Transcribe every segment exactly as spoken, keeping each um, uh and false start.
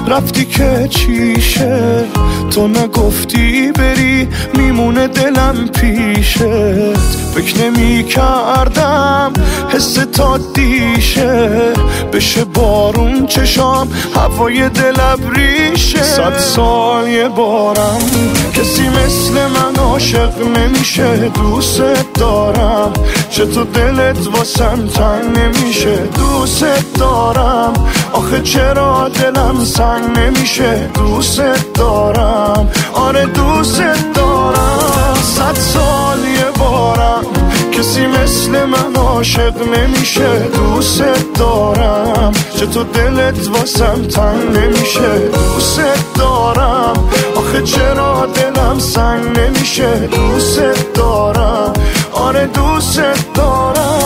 رفتی که چیشه، تو نگفتی بری میمونه دلم پیشت. فکر نمی کردم حس تا دیشه، بشه بارون چشام هوای دل ابریشه. صد سال یه بارم کسی مثل من عاشق نمیشه. دوست دارم چطور دلت واسم تنگ نمیشه. دوست دارم آخه چرا دلم سنگ نمیشه. دوست دارم آره دوست دارم. صد سال یه بارم کسی مثل من عاشق نمیشه. دوست دارم چطور دلت واسم تنگ نمیشه. دوست دارم آخه چرا دلم سنگ نمیشه. دوست دارم آره دوست دارم.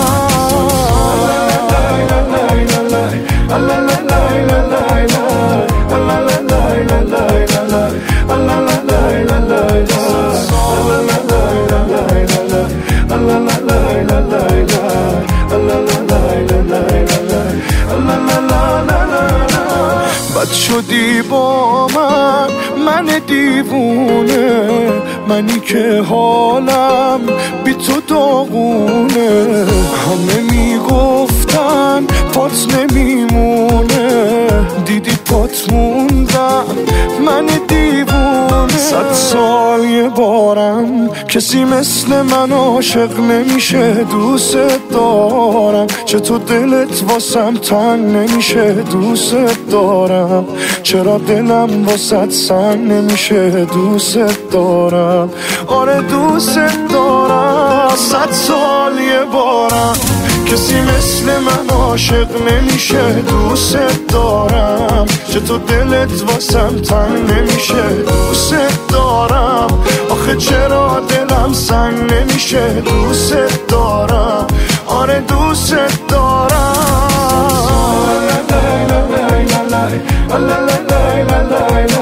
بد شدی با من، من دیوونه، منی که حالم بی تو داغونه. همه میگفتن پات نمیمونه، دیدی پات موندم من دیوونه. صد سال یه بارم کسی مثل من عاشق نمیشه. دوست دارم چطور دلت واسم تنگ نمیشه. دوست دارم چرا دلم واسط سنگ نمیشه. دوست دارم آره دوست دارم. صد سال یه بارم کسی مثل من عاشق نمیشه. دوست دارم چطور دلت واسم تنگ نمیشه. دوست دارم آخه چرا دلم سنگ نمیشه. دوست دارم آره دوست دارم.